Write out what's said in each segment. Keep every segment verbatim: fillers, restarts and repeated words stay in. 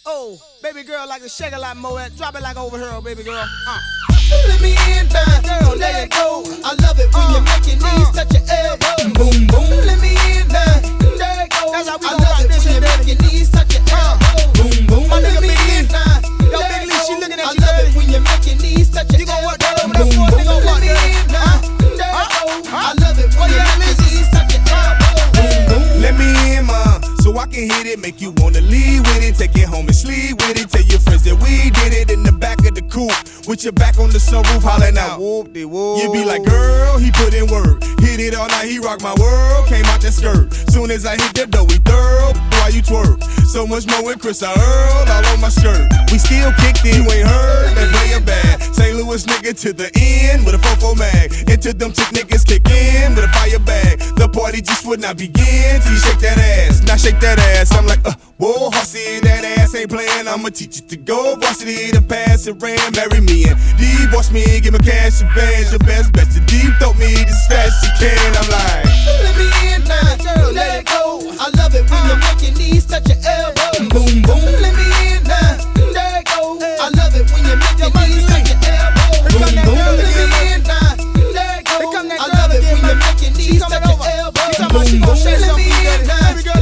Oh, baby girl like to shake a lot more. Drop it like over here, baby girl. Uh. Let me in, baby girl, let it go. I love it when uh, you're making knees uh, touch your elbow. Boom, boom. Let me in, baby, there it goes. That's how we I gon' love rock it this when shit, you're baby. making knees touch your elbow. Boom, boom. My nigga Let me Big in, Lee. baby, Yo, there Big it Lee, she goes. looking at I you, love it baby. when you're making knees touch your You gon' elbow. work that over there Boom, for a boom. nigga over Let me there. in, Huh? baby, there it Huh? goes. Huh? I love it when Oh, you're yeah, making listen. knees touch your elbow. Boom, boom. Let me in, ma, so I can hit it. Make you wanna leave with it. Take it home and sleep with it. Tell your friends that we did it in the back of the coupe. With your back on the sunroof, hollering out. Whoop de whoop. You be like, girl, he put in work. Hit it all night, he rocked my world. Came out that skirt. Soon as I hit the dough, we thorough. Why you twerk? So much more with Chris I Earl all on my skirt. We still kicked it, you ain't heard that player bad. Saint Louis nigga to the end with a fofo mag. Into them tick niggas kick in with a fire bag. The party just would not begin till you shake that ass. Now shake that ass. I'm like, uh, whoa, hussy, that ass ain't playing. I'ma teach you to go varsity to pass it, ran, marry me and divorce me, give me cash advance. Your best bet to deep throat me as fast as you can. I'm like, let me in now, girl, let it go. I love it when you're making knees touch your elbow. Boom, boom. Let me in now, there it go. I love it when you're making knees touch your elbow. Boom, boom. Let me in now, there it go. I love it when you're making knees touch your elbow. Boom, boom. Let me in now, there it go.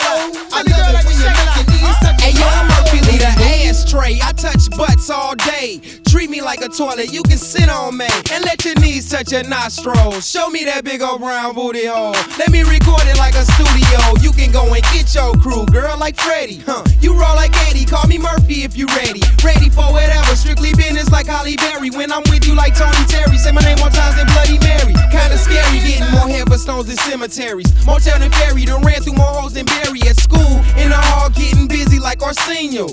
I love it when you're making knees touch your elbow. Hey yo, I'm Murphy Lee, the ashtray. I touch butts all day. Treat me like a toilet, you can sit on me and let your knees touch your nostrils. Show me that big old brown booty hole. Let me record it like a studio. You can go and get your crew, girl, like Freddie. Huh? You roll like Eddie, call me Murphy if you ready. Ready for whatever, strictly business like Holly Berry. When I'm with you like Tony Terry, say my name more times than Bloody Mary. Kinda scary, getting more headstones than cemeteries. Motel than Ferry, done ran through more hoes than Barry. At school, in the hall, getting busy like Arsenio.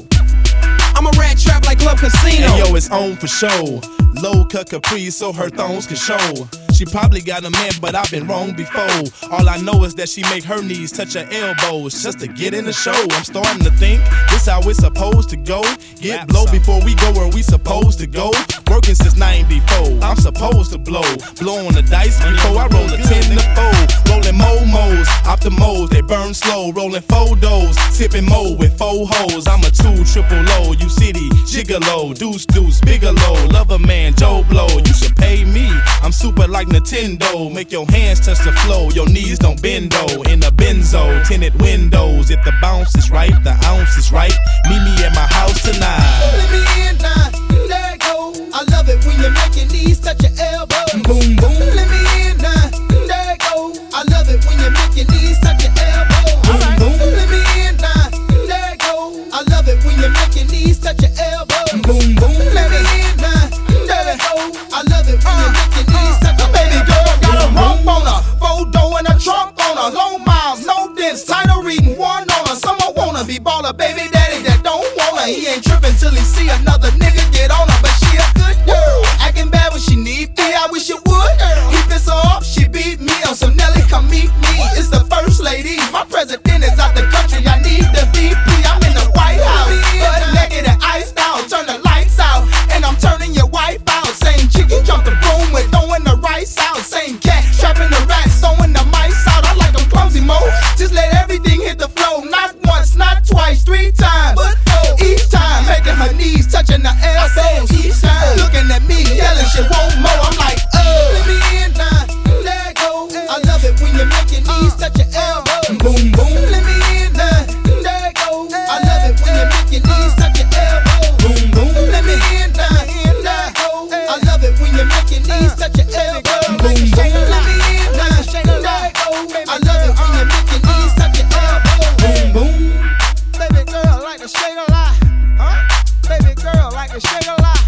I'm a rat trap like Club Casino. And yo, it's on for show. Low cut capri so her thongs can show. She probably got a man, but I've been wrong before. All I know is that she make her knees touch her elbows just to get in the show. I'm starting to think this how it's supposed to go. Get blow before we go where we supposed to go. Working since ninety-four, I'm supposed to blow. Blow on the dice before I roll a ten to four. Rolling momos, optimos, they burn slow. Rolling photos, sipping mo with four hoes. I'm a two triple low, you city gigolo, deuce deuce bigelow. Love a man, Joe Blow. You should pay me. I'm super like Nintendo. Make your hands touch the flow. Your knees don't bend though. In a benzo, tinted windows. If the bounce is right, the ounce is right. Meet me at my house tonight. Let me in now, there it go. I love it when you're making knees touch your elbow. Boom, boom. Let me in now, there it go. I love it when you're making knees touch your elbow. Boom, boom. Let me in now, there it go. I love it when you're making knees touch your elbow. Boom, boom. Let me in now, there it go. I love it when you're making knees touch your elbow. Baby girl got a rump on her, photo and a trunk on her. Long miles, no dents, title reading one on her. Someone wanna be baller, baby daddy that don't want her. He ain't tripping till he see another nigga get on her. But she a good girl, acting bad when she need me. I wish it would. He piss her off, she beat me. On some Nelly, come meet me. It's the first lady, my president is out the country. I need the V P, I'm in the White House. Butt naked and iced out, turn the lights out, and I'm turning your wife out. Same chick you jump the broom with, throwing the rice out. Same cat, trapping the rats, throwing the mice out. I like them clumsy mo, just let everything hit the flow. Not once, not twice, three times, but four. Each time, making her knees, touching the elbows. Each time, looking at me, yelling she won't mo. I'm like, oh, let me in now, there it go. I love it when you're making knees touch your elbow. Boom, boom. Let me in now, there it go. I love it when you're making knees touch your elbow. Boom, boom. Let me in now, there it go. I love it when you're making knees touch your elbow. Boom, boom. Let me in now, there it go. I love it when you're making knees touch your elbow. Boom, boom. Baby girl like a shake a lot, huh? Baby girl like a shake a lot.